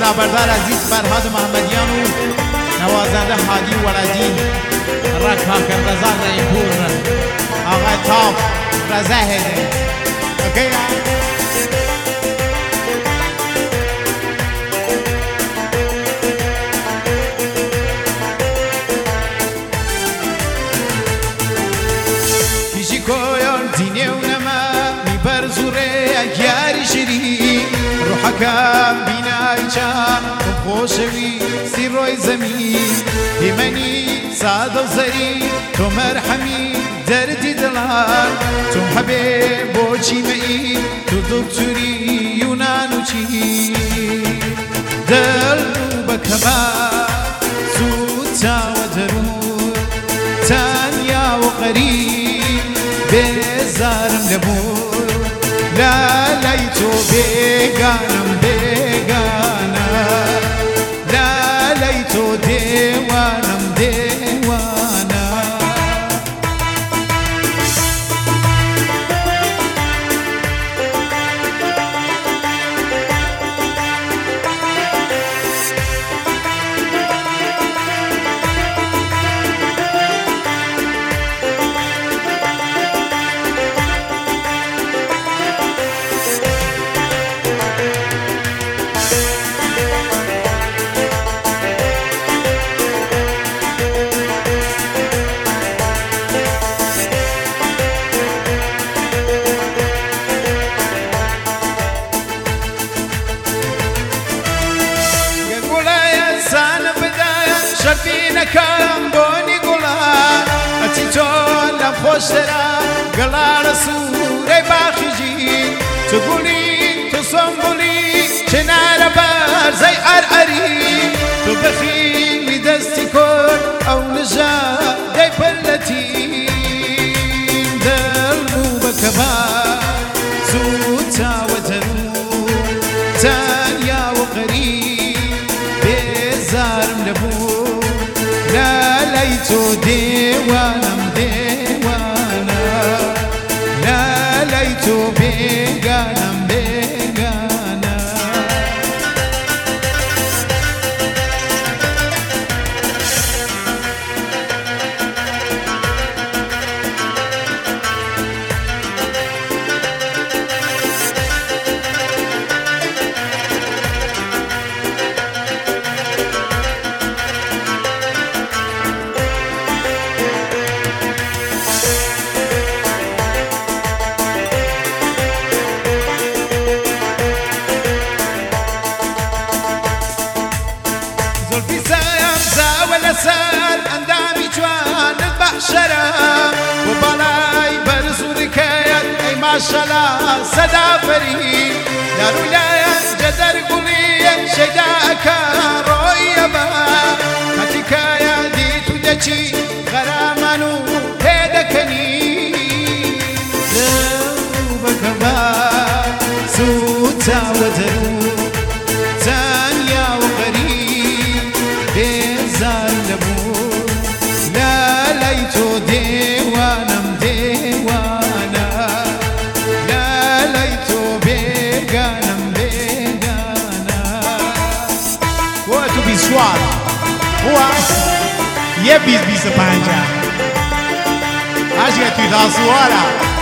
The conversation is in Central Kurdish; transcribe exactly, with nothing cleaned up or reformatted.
نابردار عزیز فرهاد محمدیان و نوازنده حادی ولدی رکا کرده رئیپور آقای تاپ رزه هده اوکی کشی کویان دینه و نما می برزوره اگیاری شری روحکم بینای چم تو خوشوی سی روی زمین همانی ساد و زری تو مرحمی دردی دلان تو حبیب و چیمئی تو دکتوری یونان و چی دل رو بکما سوتا و درون تانیا و قریب بزارم لبور لا لیتو بیگانم بیگانا لا لیتو دیوانم دیوانا شفینکم بونی گلان اتی تو لب خوش درم گلار سوره باخیجی تو گلی تو سنبولی چنار برزی ارعری تو بخیمی دستی کن او نجا دی پلتی دل بو بکبار زوتا و درون تانیا و قریب بزارم لبو لا ليتو ديوانم ديوانا لا ليتو بيغانم بيغانا سر اندامی جوان بحشرم و بالای برزوری کد ای ماشالله صدا فری دارولای جدر گلی شیدا کار روی با هتی کایا دی تو دچی غرامانو پیدا کنی دو بکبار سوتا و درو تانیا و غریب بزار لبور لا لیتو دیوانم دیوانا لا لیتو بیگانم بیگانا هو تو بیسوار هو یه بیس بیس پنجه هشگه توی داسوارا